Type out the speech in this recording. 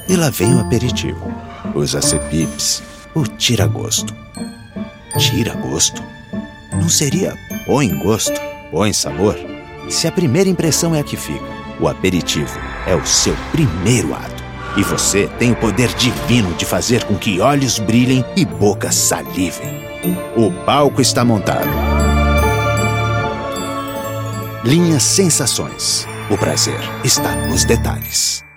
E lá vem o aperitivo. Os acepipes, o tira-gosto. Tira-gosto? Não seria põe gosto, põe sabor? Se a primeira impressão é a que fica, o aperitivo é o seu primeiro ato. E você tem o poder divino de fazer com que olhos brilhem e bocas salivem. O palco está montado. Linhas Sensações. O prazer está nos detalhes.